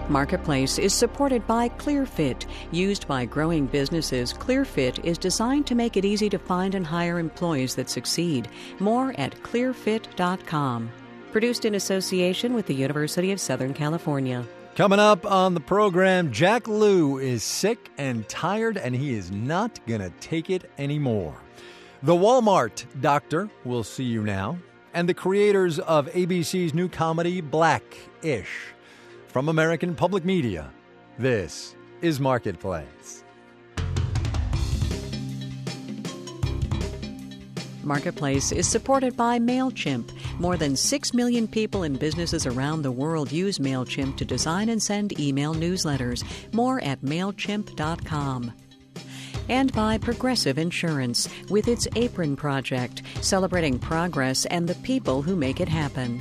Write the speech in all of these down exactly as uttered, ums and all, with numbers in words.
Marketplace is supported by ClearFit. Used by growing businesses, ClearFit is designed to make it easy to find and hire employees that succeed. More at clear fit dot com. Produced in association with the University of Southern California. Coming up on the program, Jack Lew is sick and tired, and he is not going to take it anymore. The Walmart Doctor will see you now, and the creators of A B C's new comedy, Black-ish. From American Public Media, this is Marketplace. Marketplace is supported by MailChimp. More than six million people and businesses around the world use MailChimp to design and send email newsletters. More at mail chimp dot com. And by Progressive Insurance with its Apron Project, celebrating progress and the people who make it happen.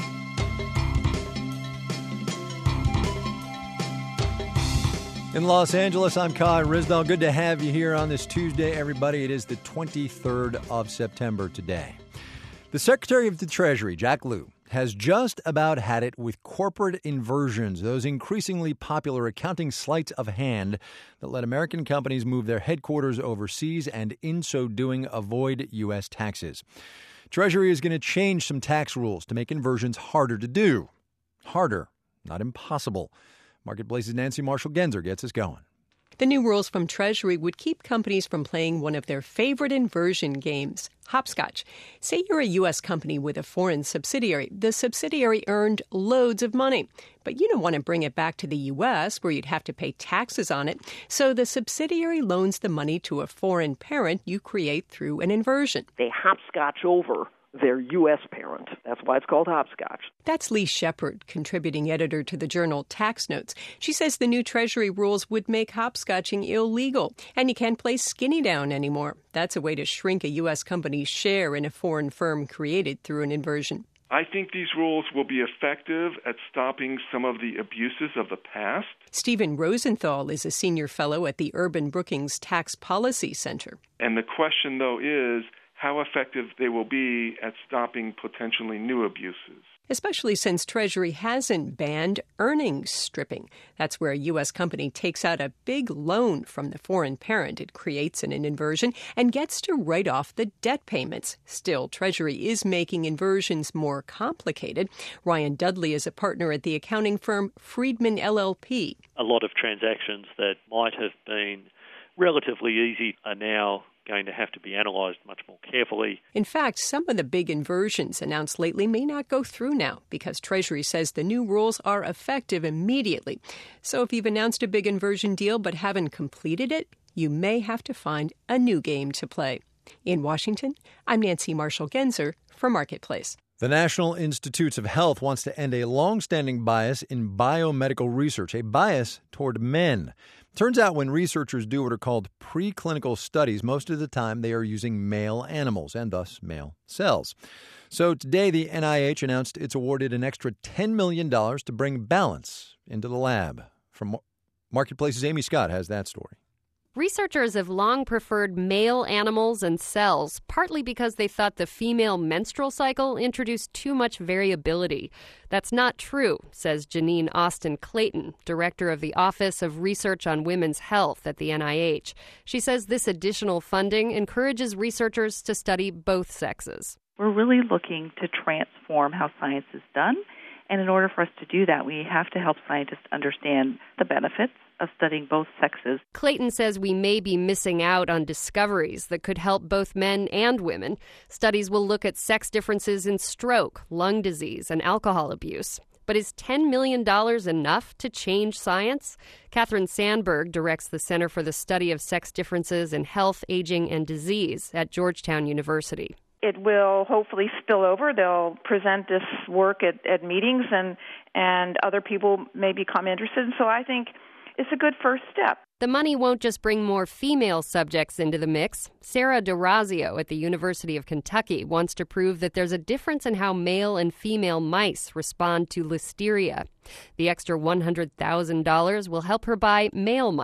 In Los Angeles, I'm Kai Ryssdal. Good to have you here on this Tuesday, everybody. It is the twenty-third of September today. The Secretary of the Treasury, Jack Lew, has just about had it with corporate inversions, those increasingly popular accounting sleights of hand that let American companies move their headquarters overseas and, in so doing, avoid U S taxes. Treasury is going to change some tax rules to make inversions harder to do. Harder, not impossible. Marketplace's Nancy Marshall-Genzer gets us going. The new rules from Treasury would keep companies from playing one of their favorite inversion games, hopscotch. Say you're a U S company with a foreign subsidiary. The subsidiary earned loads of money, but you don't want to bring it back to the U S where you'd have to pay taxes on it. So the subsidiary loans the money to a foreign parent you create through an inversion. They hopscotch over their U S parent. That's why it's called hopscotch. That's Lee Shepard, contributing editor to the journal Tax Notes. She says the new Treasury rules would make hopscotching illegal, and you can't play skinny down anymore. That's a way to shrink a U S company's share in a foreign firm created through an inversion. I think these rules will be effective at stopping some of the abuses of the past. Stephen Rosenthal is a senior fellow at the Urban Brookings Tax Policy Center. And the question, though, is how effective they will be at stopping potentially new abuses. Especially since Treasury hasn't banned earnings stripping. That's where a U S company takes out a big loan from the foreign parent it creates in an inversion and gets to write off the debt payments. Still, Treasury is making inversions more complicated. Ryan Dudley is a partner at the accounting firm Friedman L L P. A lot of transactions that might have been relatively easy are now going to have to be analysed much more carefully. In fact, some of the big inversions announced lately may not go through now because Treasury says the new rules are effective immediately. So if you've announced a big inversion deal but haven't completed it, you may have to find a new game to play. In Washington, I'm Nancy Marshall-Genzer for Marketplace. The National Institutes of Health wants to end a long-standing bias in biomedical research, a bias toward men. Turns out when researchers do what are called preclinical studies, most of the time they are using male animals and thus male cells. So today the N I H announced it's awarded an extra ten million dollars to bring balance into the lab. From Marketplace's Amy Scott has that story. Researchers have long preferred male animals and cells, partly because they thought the female menstrual cycle introduced too much variability. That's not true, says Janine Austin Clayton, director of the Office of Research on Women's Health at the N I H. She says this additional funding encourages researchers to study both sexes. We're really looking to transform how science is done, and in order for us to do that, we have to help scientists understand the benefits of studying both sexes. Clayton says we may be missing out on discoveries that could help both men and women. Studies will look at sex differences in stroke, lung disease, and alcohol abuse. But is ten million dollars enough to change science? Catherine Sandberg directs the Center for the Study of Sex Differences in Health, Aging, and Disease at Georgetown University. It will hopefully spill over. They'll present this work at, at meetings, and, and other people may become interested. So I think it's a good first step. The money won't just bring more female subjects into the mix. Sarah D'Orazio at the University of Kentucky wants to prove that there's a difference in how male and female mice respond to listeria. The extra one hundred thousand dollars will help her buy male mice.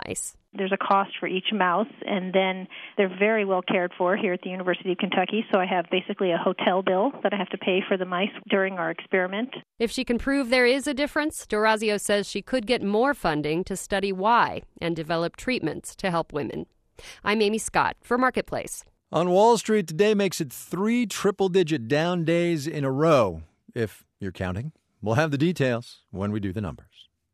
There's a cost for each mouse, and then they're very well cared for here at the University of Kentucky, so I have basically a hotel bill that I have to pay for the mice during our experiment. If she can prove there is a difference, D'Orazio says she could get more funding to study why and develop treatments to help women. I'm Amy Scott for Marketplace. On Wall Street, today makes it three triple-digit down days in a row, if you're counting. We'll have the details when we do the numbers.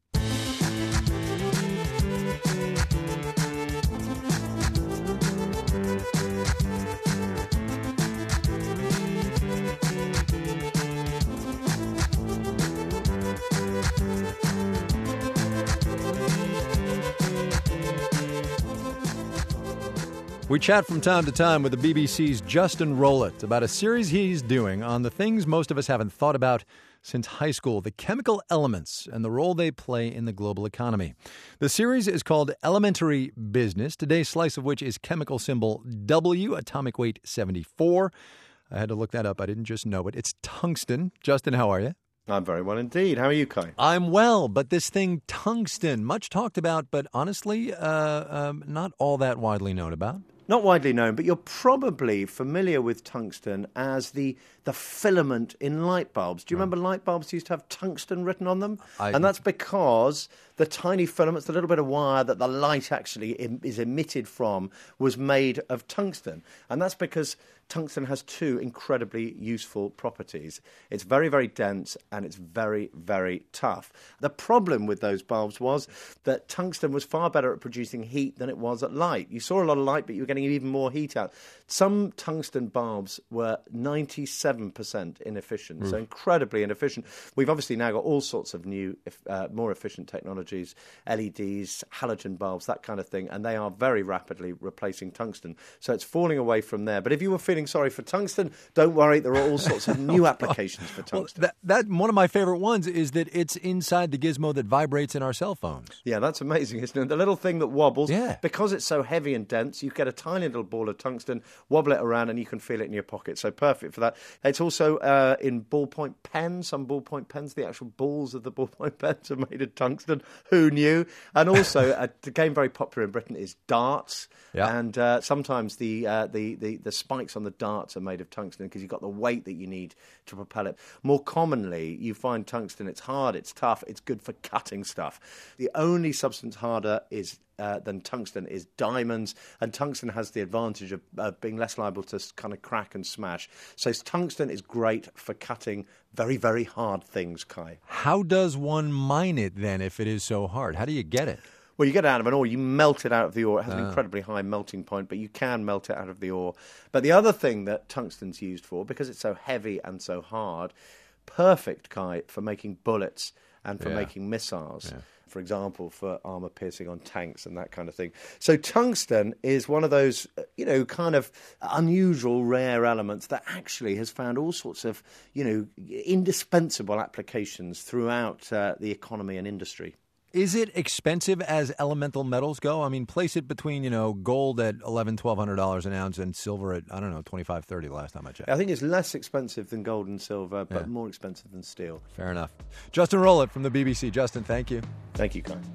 We chat from time to time with the B B C's Justin Rowlett about a series he's doing on the things most of us haven't thought about since high school, the chemical elements and the role they play in the global economy. The series is called Elementary Business, today's slice of which is chemical symbol W, atomic weight seventy-four. I had to look that up. I didn't just know it. It's tungsten. Justin, how are you? I'm very well indeed. How are you, Kai? I'm well, but this thing, tungsten, much talked about, but honestly, uh, um, not all that widely known about. Not widely known, but you're probably familiar with tungsten as the the filament in light bulbs. Do you right. remember light bulbs used to have tungsten written on them? I, and that's because the tiny filaments, the little bit of wire that the light actually im- is emitted from, was made of tungsten. And that's because tungsten has two incredibly useful properties. It's very, very dense and it's very, very tough. The problem with those bulbs was that tungsten was far better at producing heat than it was at light. You saw a lot of light, but you were getting even more heat out. Some tungsten bulbs were ninety-seven percent inefficient, mm. so incredibly inefficient. We've obviously now got all sorts of new, uh, more efficient technologies, L E Ds, halogen bulbs, that kind of thing, and they are very rapidly replacing tungsten. So it's falling away from there. But if you were feeling sorry for tungsten, don't worry, there are all sorts of new applications for tungsten. Well, that, that one of my favorite ones is that it's inside the gizmo that vibrates in our cell phones. Yeah, that's amazing, isn't it? The little thing that wobbles. Yeah. Because it's so heavy and dense, you get a tiny little ball of tungsten, wobble it around, and you can feel it in your pocket. So perfect for that. It's also uh, in ballpoint pens. Some ballpoint pens, the actual balls of the ballpoint pens are made of tungsten. Who knew? And also, uh, the game very popular in Britain is darts. Yeah. And uh, sometimes the, uh, the, the, the spikes on the darts are made of tungsten because you've got the weight that you need to propel it. More commonly, you find tungsten, it's hard, it's tough, it's good for cutting stuff. The only substance harder is Uh, than tungsten is diamonds, and tungsten has the advantage of uh, being less liable to kind of crack and smash. So tungsten is great for cutting very, very hard things, Kai. How does one mine it then if it is so hard? How do you get it? Well, you get it out of an ore, you melt it out of the ore. It has oh. an incredibly high melting point, but you can melt it out of the ore. But the other thing that tungsten's used for, because it's so heavy and so hard, perfect, Kai, for making bullets and for yeah. making missiles. Yeah. For example, for armour piercing on tanks and that kind of thing. So tungsten is one of those, you know, kind of unusual, rare elements that actually has found all sorts of, you know, indispensable applications throughout uh, the economy and industry. Is it expensive as elemental metals go? I mean, place it between, you know, gold at eleven hundred dollars, twelve hundred dollars an ounce and silver at, I don't know, twenty-five, thirty the last time I checked. I think it's less expensive than gold and silver, but yeah. more expensive than steel. Fair enough. Justin Rowlett from the B B C. Justin, thank you. Thank you, Kai.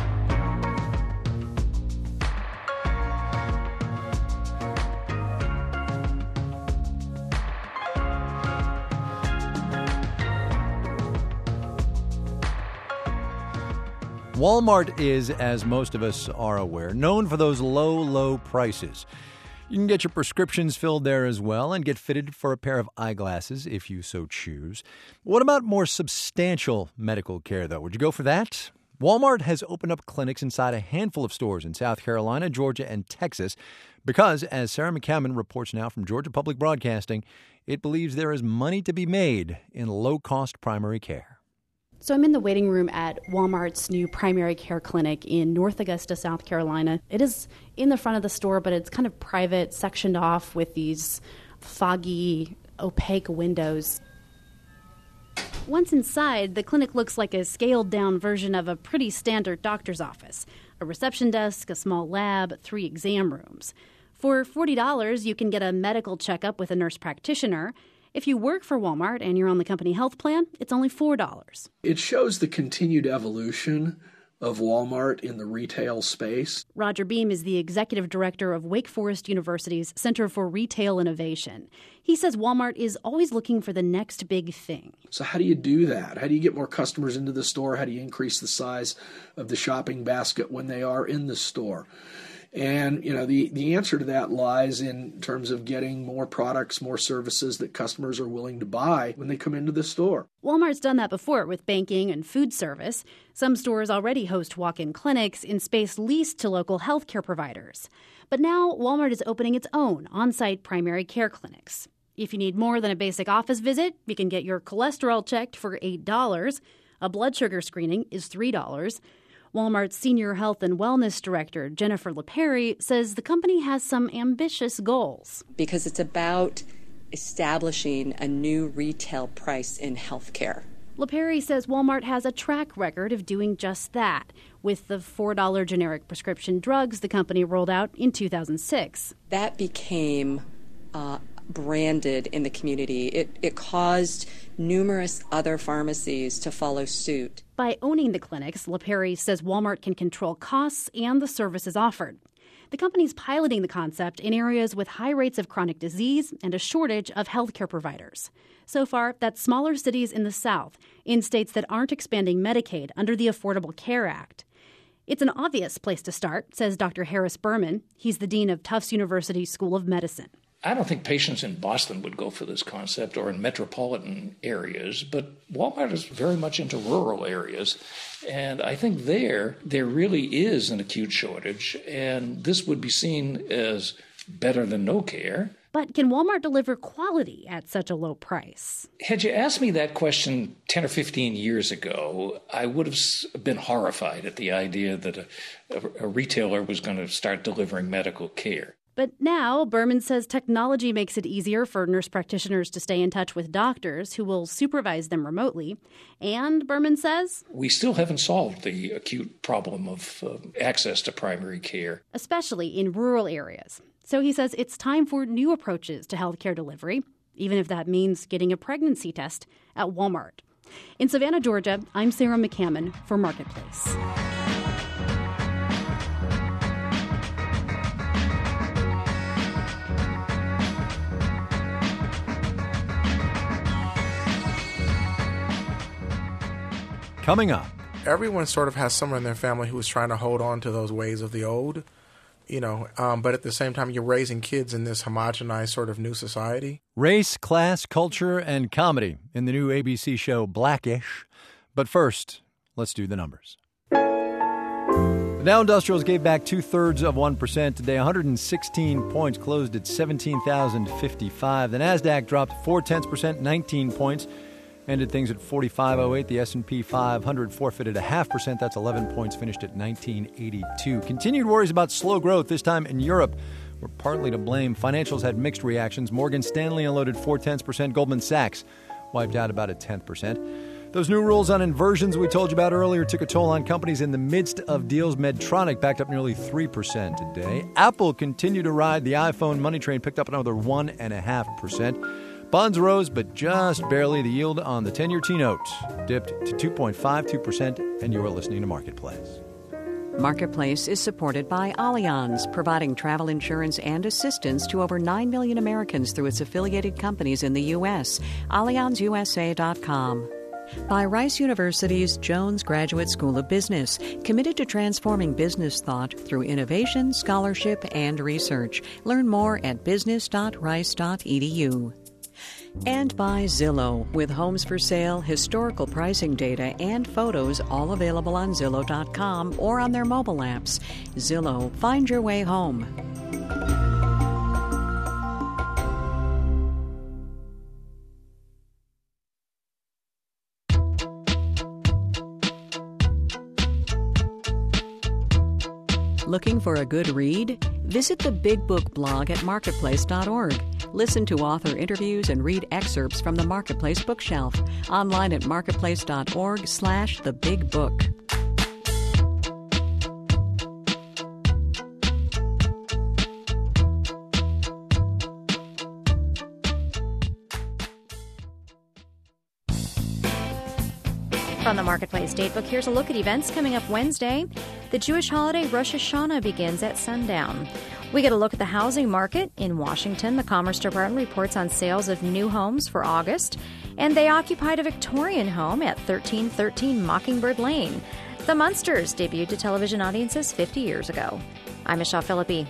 Walmart is, as most of us are aware, known for those low, low prices. You can get your prescriptions filled there as well and get fitted for a pair of eyeglasses if you so choose. What about more substantial medical care, though? Would you go for that? Walmart has opened up clinics inside a handful of stores in South Carolina, Georgia, and Texas because, as Sarah McCammon reports now from Georgia Public Broadcasting, it believes there is money to be made in low-cost primary care. So I'm in the waiting room at Walmart's new primary care clinic in North Augusta, South Carolina. It is in the front of the store, but it's kind of private, sectioned off with these foggy, opaque windows. Once inside, the clinic looks like a scaled-down version of a pretty standard doctor's office. A reception desk, a small lab, three exam rooms. For forty dollars, you can get a medical checkup with a nurse practitioner. If you work for Walmart and you're on the company health plan, it's only four dollars. It shows the continued evolution of Walmart in the retail space. Roger Beam is the executive director of Wake Forest University's Center for Retail Innovation. He says Walmart is always looking for the next big thing. So how do you do that? How do you get more customers into the store? How do you increase the size of the shopping basket when they are in the store? And, you know, the, the answer to that lies in terms of getting more products, more services that customers are willing to buy when they come into the store. Walmart's done that before with banking and food service. Some stores already host walk-in clinics in space leased to local healthcare providers. But now Walmart is opening its own on-site primary care clinics. If you need more than a basic office visit, you can get your cholesterol checked for eight dollars. A blood sugar screening is three dollars. Walmart's Senior Health and Wellness Director, Jennifer LaPerry, says the company has some ambitious goals. Because it's about establishing a new retail price in healthcare. LaPerry says Walmart has a track record of doing just that, with the four dollars generic prescription drugs the company rolled out in two thousand six. That became uh, branded in the community. It, it caused numerous other pharmacies to follow suit. By owning the clinics, LaPerry says Walmart can control costs and the services offered. The company's piloting the concept in areas with high rates of chronic disease and a shortage of healthcare providers. So far, that's smaller cities in the South, in states that aren't expanding Medicaid under the Affordable Care Act. It's an obvious place to start, says Doctor Harris Berman. He's the dean of Tufts University School of Medicine. I don't think patients in Boston would go for this concept or in metropolitan areas, but Walmart is very much into rural areas. And I think there, there really is an acute shortage, and this would be seen as better than no care. But can Walmart deliver quality at such a low price? Had you asked me that question ten or fifteen years ago, I would have been horrified at the idea that a, a, a retailer was going to start delivering medical care. But now, Berman says technology makes it easier for nurse practitioners to stay in touch with doctors who will supervise them remotely. And Berman says, we still haven't solved the acute problem of uh, access to primary care, especially in rural areas. So he says it's time for new approaches to healthcare delivery, even if that means getting a pregnancy test at Walmart. In Savannah, Georgia, I'm Sarah McCammon for Marketplace. Coming up. Everyone sort of has someone in their family who is trying to hold on to those ways of the old, you know, um, but at the same time, you're raising kids in this homogenized sort of new society. Race, class, culture, and comedy in the new A B C show Blackish. But first, let's do the numbers. The Dow Industrials gave back two-thirds of one percent today, one hundred sixteen points, closed at seventeen thousand fifty-five. The NASDAQ dropped four-tenths percent, nineteen points. Ended things at forty-five oh eight. The S and P five hundred forfeited a half percent. That's eleven points, finished at nineteen eighty-two. Continued worries about slow growth, this time in Europe, were partly to blame. Financials had mixed reactions. Morgan Stanley unloaded four-tenths percent. Goldman Sachs wiped out about a tenth percent. Those new rules on inversions we told you about earlier took a toll on companies in the midst of deals. Medtronic backed up nearly three percent today. Apple continued to ride the iPhone money train, picked up another one point five percent. Bonds rose, but just barely. The yield on the ten-year T-note dipped to two point five two percent, and you are listening to Marketplace. Marketplace is supported by Allianz, providing travel insurance and assistance to over nine million Americans through its affiliated companies in the U S Allianz U S A dot com. By Rice University's Jones Graduate School of Business, committed to transforming business thought through innovation, scholarship, and research. Learn more at business dot rice dot e d u. And by Zillow, with homes for sale, historical pricing data, and photos all available on Zillow dot com or on their mobile apps. Zillow, find your way home. Looking for a good read? Visit the Big Book blog at marketplace dot org. Listen to author interviews and read excerpts from the Marketplace bookshelf. Online at marketplace dot org slash the big book. From on the Marketplace Datebook, here's a look at events coming up Wednesday. The Jewish holiday Rosh Hashanah begins at sundown. We get a look at the housing market in Washington. The Commerce Department reports on sales of new homes for August, and they occupied a Victorian home at thirteen thirteen Mockingbird Lane. The Munsters debuted to television audiences fifty years ago. I'm Michelle Philippi.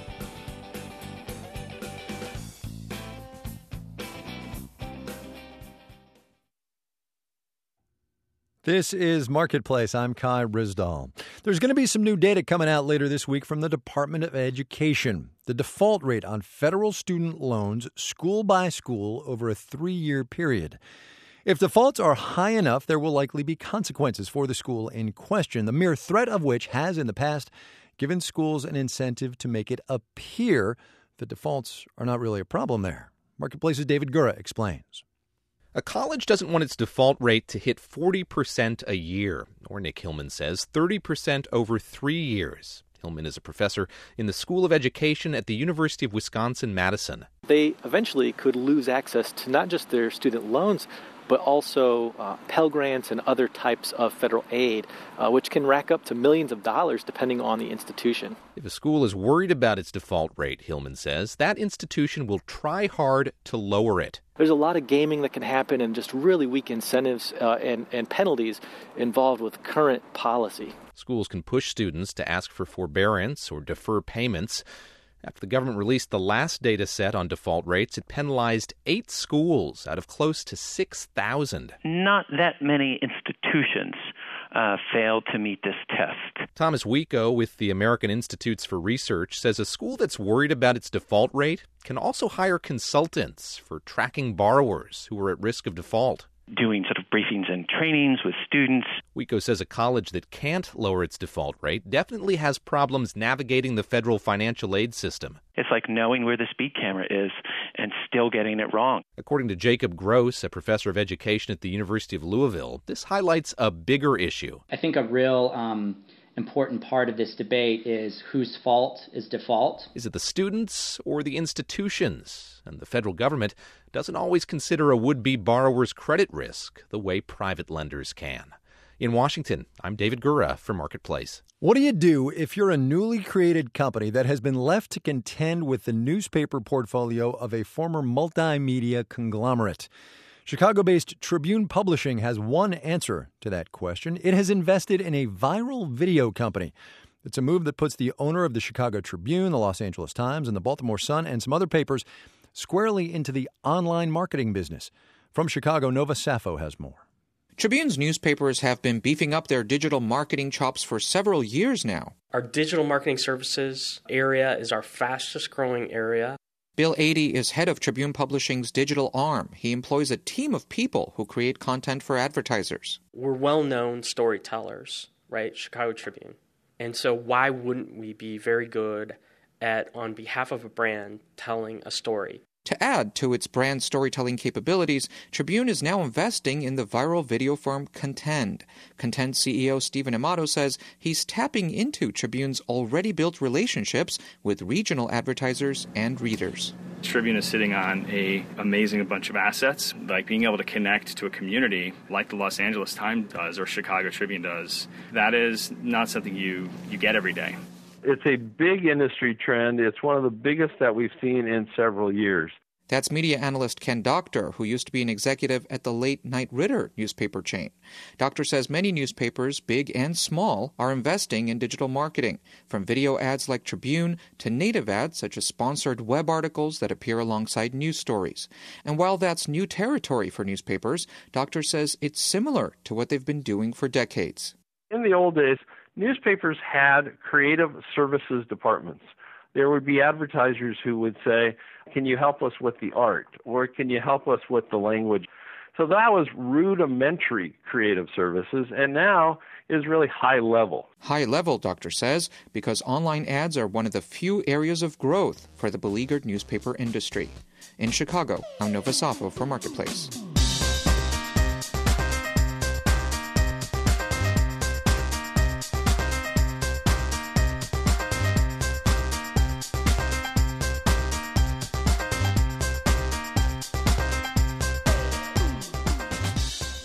This is Marketplace. I'm Kai Rizdal. There's going to be some new data coming out later this week from the Department of Education. The default rate on federal student loans, school by school, over a three-year period. If defaults are high enough, there will likely be consequences for the school in question, the mere threat of which has in the past given schools an incentive to make it appear that defaults are not really a problem there. Marketplace's David Gura explains. A college doesn't want its default rate to hit forty percent a year, or Nick Hillman says thirty percent over three years. Hillman is a professor in the School of Education at the University of Wisconsin-Madison. They eventually could lose access to not just their student loans, but also uh, Pell Grants and other types of federal aid, uh, which can rack up to millions of dollars depending on the institution. If a school is worried about its default rate, Hillman says, that institution will try hard to lower it. There's a lot of gaming that can happen and just really weak incentives uh, and, and penalties involved with current policy. Schools can push students to ask for forbearance or defer payments. After the government released the last data set on default rates, it penalized eight schools out of close to six thousand. Not that many institutions uh, failed to meet this test. Thomas Wieko with the American Institutes for Research says a school that's worried about its default rate can also hire consultants for tracking borrowers who are at risk of default. Doing sort of briefings and trainings with students. Wieko says a college that can't lower its default rate definitely has problems navigating the federal financial aid system. It's like knowing where the speed camera is and still getting it wrong. According to Jacob Gross, a professor of education at the University of Louisville, this highlights a bigger issue. I think a real um, important part of this debate is whose fault is default. Is it the students or the institutions? And the federal government doesn't always consider a would-be borrower's credit risk the way private lenders can. In Washington, I'm David Gura for Marketplace. What do you do if you're a newly created company that has been left to contend with the newspaper portfolio of a former multimedia conglomerate? Chicago-based Tribune Publishing has one answer to that question. It has invested in a viral video company. It's a move that puts the owner of the Chicago Tribune, the Los Angeles Times, and the Baltimore Sun, and some other papers squarely into the online marketing business. From Chicago, Nova Safo has more. Tribune's newspapers have been beefing up their digital marketing chops for several years now. Our digital marketing services area is our fastest growing area. Bill Adie is head of Tribune Publishing's digital arm. He employs a team of people who create content for advertisers. We're well-known storytellers, right? Chicago Tribune. And so why wouldn't we be very good at, on behalf of a brand, telling a story? To add to its brand storytelling capabilities, Tribune is now investing in the viral video firm Contend. Contend C E O Stephen Amato says he's tapping into Tribune's already built relationships with regional advertisers and readers. Tribune is sitting on a amazing bunch of assets, like being able to connect to a community like the Los Angeles Times does or Chicago Tribune does. That is not something you, you get every day. It's a big industry trend. It's one of the biggest that we've seen in several years. That's media analyst Ken Doctor, who used to be an executive at the Late Night Ritter newspaper chain. Doctor says many newspapers, big and small, are investing in digital marketing, from video ads like Tribune to native ads such as sponsored web articles that appear alongside news stories. And while that's new territory for newspapers, Doctor says it's similar to what they've been doing for decades. In the old days, newspapers had creative services departments. There would be advertisers who would say, can you help us with the art? Or can you help us with the language? So that was rudimentary creative services, and now is really high level. High level, Doctor says, because online ads are one of the few areas of growth for the beleaguered newspaper industry. In Chicago, I'm Nova Safo for Marketplace.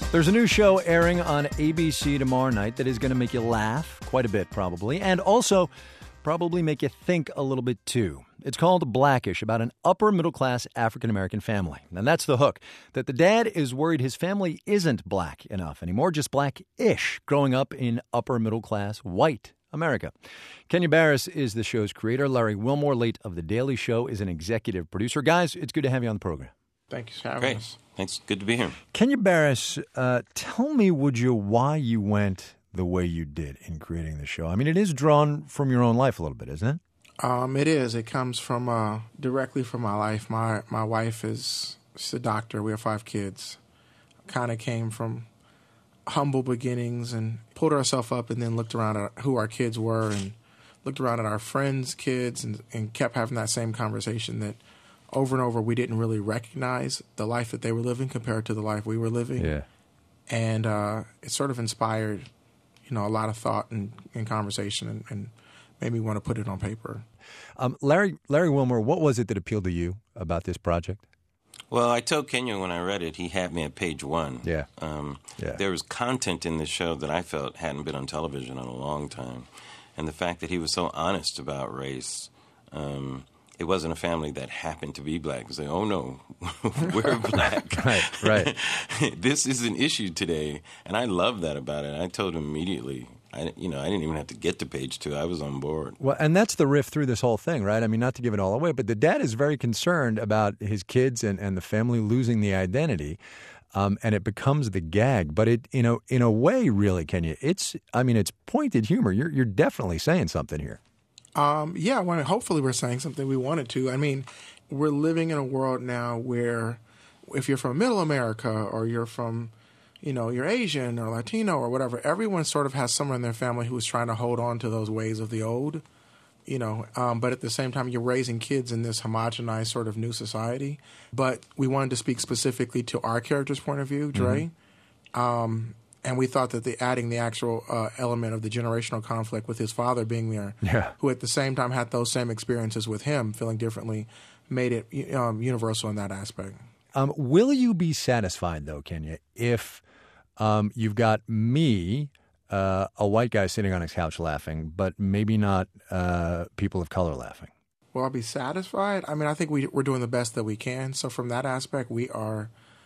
There's a new show airing on A B C tomorrow night that is going to make you laugh quite a bit, probably, and also probably make you think a little bit, too. It's called Blackish, about an upper-middle-class African-American family. And that's the hook, that the dad is worried his family isn't black enough anymore, just black-ish, growing up in upper-middle-class white America. Kenya Barris is the show's creator. Larry Wilmore, late of The Daily Show, is an executive producer. Guys, it's good to have you on the program. Thank you for having Great. us. Thanks. Good to be here. Kenya Barris, uh, tell me, would you, why you went the way you did in creating the show? I mean, it is drawn from your own life a little bit, isn't it? Um, it is. It comes from uh, directly from my life. My my wife is she's a doctor. We have five kids. Kind of came from humble beginnings and pulled ourselves up, and then looked around at who our kids were and looked around at our friends' kids, and, and kept having that same conversation that over and over we didn't really recognize the life that they were living compared to the life we were living. Yeah. And uh, it sort of inspired, you know, a lot of thought and, and conversation, and, and made me want to put it on paper. Um, Larry Larry Wilmore, what was it that appealed to you about this project? Well, I told Kenya when I read it, he had me at page one. Yeah. Um, yeah. There was content in the show that I felt hadn't been on television in a long time. And the fact that he was so honest about race, um, it wasn't a family that happened to be black. It was like, oh, no, we're black. right, right. This is an issue today. And I love that about it. I told him immediately. I, you know, I didn't even have to get to page two. I was on board. Well, and that's the riff through this whole thing, right? I mean, not to give it all away, but the dad is very concerned about his kids and, and the family losing the identity, um, and it becomes the gag. But it, you know, in a way, really, Kenya, it's, I mean, it's pointed humor. You're you're definitely saying something here. Um, yeah, well, hopefully we're saying something we wanted to. I mean, we're living in a world now where if you're from Middle America or you're from, you know, you're Asian or Latino or whatever, everyone sort of has someone in their family who is trying to hold on to those ways of the old, you know, um, but at the same time, you're raising kids in this homogenized sort of new society. But we wanted to speak specifically to our character's point of view, Dre. Mm-hmm. Um, and we thought that the adding the actual uh, element of the generational conflict with his father being there, yeah. who at the same time had those same experiences with him, feeling differently, made it um, universal in that aspect. Um, will you be satisfied, though, Kenya, if um, you've got me, uh, a white guy sitting on his couch laughing, but maybe not uh, people of color laughing? Will I be satisfied? I mean, I think we, we're doing the best that we can. So from that aspect, we are,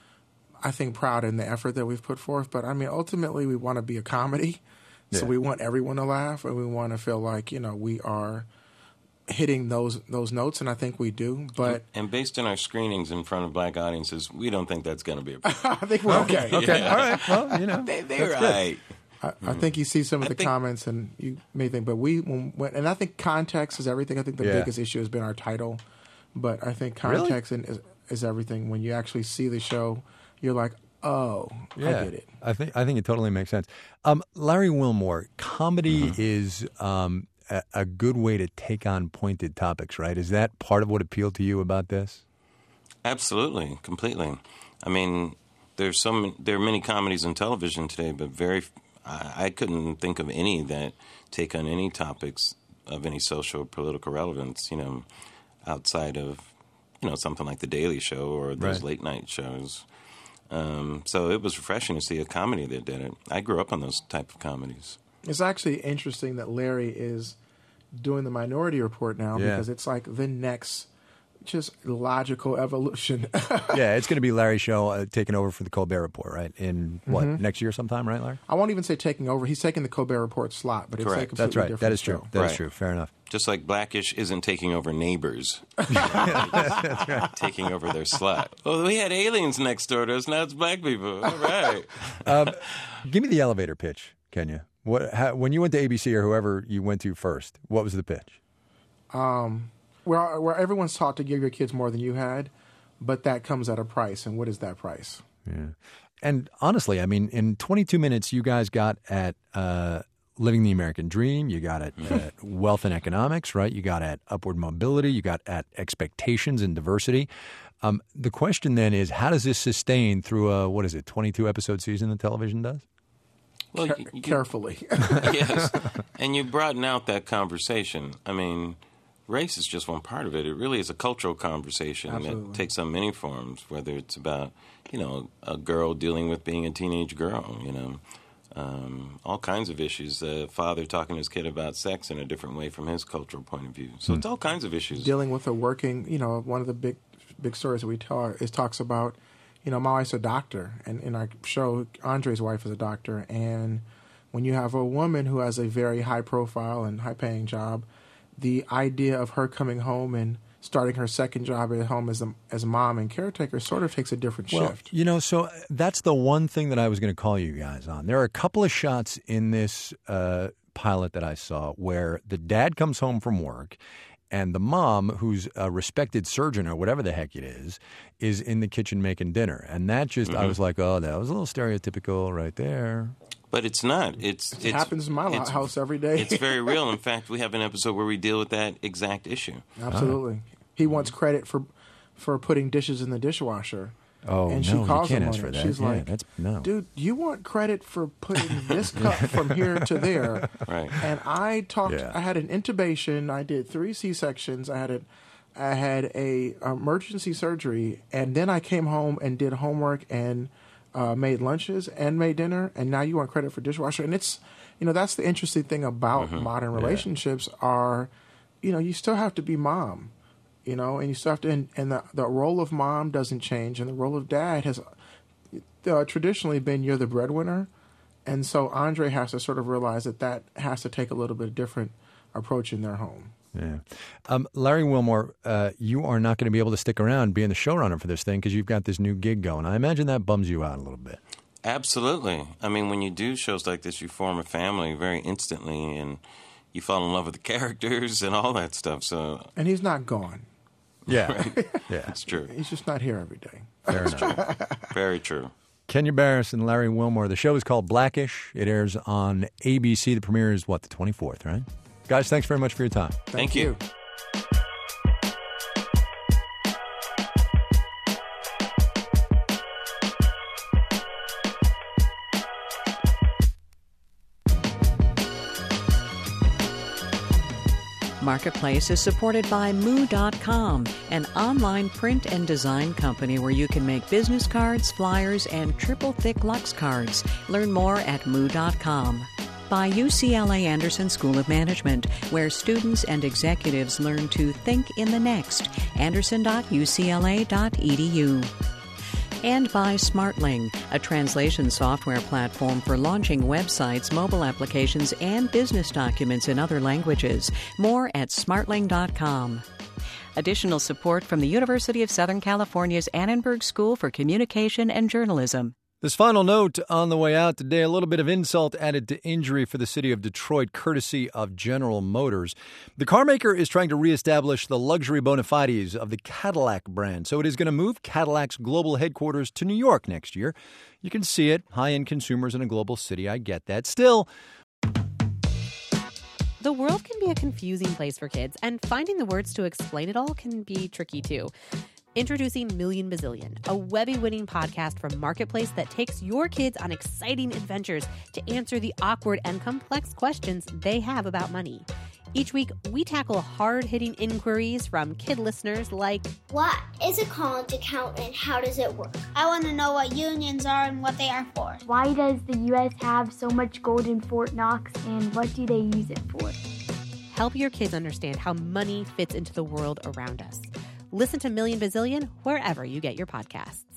I think, proud in the effort that we've put forth. But, I mean, ultimately, we want to be a comedy. Yeah. So we want everyone to laugh, and we want to feel like, you know, we are hitting those those notes, and I think we do. But and based on our screenings in front of black audiences, we don't think that's going to be a problem. I think we're okay. Okay, all right. Well, you know, they, they're right. I, I think you see some of I the think, comments, and you may think, but we, when, when, and I think context is everything. I think the yeah. biggest issue has been our title, but I think context really? is, is everything. When you actually see the show, you're like, oh, yeah. I get it. I think I think it totally makes sense. Um, Larry Wilmore, comedy Mm-hmm. is um, a, a good way to take on pointed topics, right? Is that part of what appealed to you about this? Absolutely, completely. I mean, there's some there are many comedies on television today, but very I, I couldn't think of any that take on any topics of any social or political relevance, you know, outside of, you know, something like The Daily Show or those right. late night shows. Um, so it was refreshing to see a comedy that did it. I grew up on those type of comedies. It's actually interesting that Larry is doing the Minority Report now yeah. because it's like the next just logical evolution. Yeah, it's going to be Larry's show uh, taking over for the Colbert Report, right? In what, Mhm. next year sometime, right, Larry? I won't even say taking over. He's taking the Colbert Report slot, but Correct. it's a completely That's right. different That is true. show. That is Right. true. Fair enough. Just like Blackish isn't taking over Neighbors. That's right. Taking over their slot. Oh, we had aliens next door to us. Now it's black people. All right. um, give me the elevator pitch, Kenya. What, how, when you went to A B C or whoever you went to first, what was the pitch? Um, where, where everyone's taught to give your kids more than you had, but that comes at a price. And what is that price? Yeah. And honestly, I mean, in twenty-two minutes, you guys got at uh, living the American dream. You got at, Mm-hmm. at wealth and economics, right? You got at upward mobility. You got at expectations and diversity. Um, the question then is, how does this sustain through a, what is it, twenty-two episode season that television does? Well, Care- you, you, carefully. Yes. And you broaden out that conversation. I mean, race is just one part of it. It really is a cultural conversation Absolutely. that takes on many forms, whether it's about, you know, a girl dealing with being a teenage girl, you know, um, all kinds of issues. A father talking to his kid about sex in a different way from his cultural point of view. So Hmm. it's all kinds of issues. Dealing with a working, you know, one of the big big stories that we tell is talks about, you know, my wife's a doctor, and in our show, Andre's wife is a doctor, and when you have a woman who has a very high profile and high paying job, the idea of her coming home and starting her second job at home as a, as a mom and caretaker sort of takes a different Well, shift. you know, so that's the one thing that I was going to call you guys on. There are a couple of shots in this uh, pilot that I saw where the dad comes home from work and the mom, who's a respected surgeon or whatever the heck it is, is in the kitchen making dinner. And that just, I Mhm. was like, oh, that was a little stereotypical right there. But it's not. It's It it's, happens in my it's- house every day. It's very real. In fact, we have an episode where we deal with that exact issue. Absolutely. He wants credit for for putting dishes in the dishwasher. Oh, and no, she you calls can't him ask on for it. that. She's Yeah, like, that's- no. dude, you want credit for putting this cup from here to there. Right. And I talked, Yeah. I had an intubation. I did three C-sections. I had a, I had a emergency surgery. And then I came home and did homework and uh, made lunches and made dinner. And now you want credit for dishwasher. And it's, you know, that's the interesting thing about Mm-hmm. modern Yeah. relationships are, you know, you still have to be mom. You know, and you still have to, and, and the, the role of mom doesn't change, and the role of dad has uh, traditionally been you're the breadwinner, and so Andre has to sort of realize that that has to take a little bit different approach in their home. Yeah. Um, Larry Wilmore, uh, you are not going to be able to stick around being the showrunner for this thing because you've got this new gig going. I imagine that bums you out a little bit. Absolutely. I mean, when you do shows like this, you form a family very instantly, and you fall in love with the characters and all that stuff. So, And he's not gone. Yeah. Yeah. That's true. He's just not here every day. Fair enough. Very true. Kenya Barris and Larry Wilmore. The show is called Blackish. It airs on A B C. The premiere is, what, the twenty-fourth, right? Guys, thanks very much for your time. Thank, Thank you. Marketplace is supported by Moo dot com, an online print and design company where you can make business cards, flyers, and triple-thick Lux cards. Learn more at Moo dot com. By U C L A Anderson School of Management, where students and executives learn to think in the next. anderson dot u c l a dot e d u. And by Smartling, a translation software platform for launching websites, mobile applications, and business documents in other languages. More at smartling dot com. Additional support from the University of Southern California's Annenberg School for Communication and Journalism. This final note on the way out today, a little bit of insult added to injury for the city of Detroit, courtesy of General Motors. The car maker is trying to reestablish the luxury bona fides of the Cadillac brand, so it is going to move Cadillac's global headquarters to New York next year. You can see it, high-end consumers in a global city, I get that. Still, the world can be a confusing place for kids, and finding the words to explain it all can be tricky too. Introducing Million Bazillion, a Webby-winning podcast from Marketplace that takes your kids on exciting adventures to answer the awkward and complex questions they have about money. Each week, we tackle hard-hitting inquiries from kid listeners like, what is a college account and how does it work? I want to know what unions are and what they are for. Why does the U S have so much gold in Fort Knox and what do they use it for? Help your kids understand how money fits into the world around us. Listen to Million Bazillion wherever you get your podcasts.